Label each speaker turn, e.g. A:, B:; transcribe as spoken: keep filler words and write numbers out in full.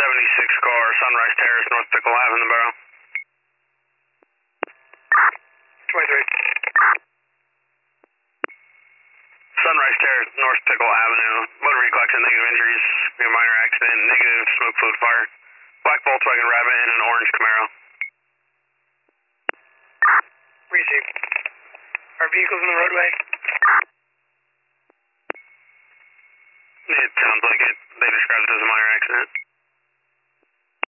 A: seventy-six car, Sunrise Terrace, North Pickle Ave in the borough.
B: twenty-three.
A: Sunrise Terrace, North Pickle Avenue. Motor vehicle accident, negative injuries, a minor accident, negative smoke fluid fire. Black Volkswagen Rabbit and an orange Camaro.
B: Received. Are vehicles in the roadway?
A: It sounds like it. They described it as a minor accident.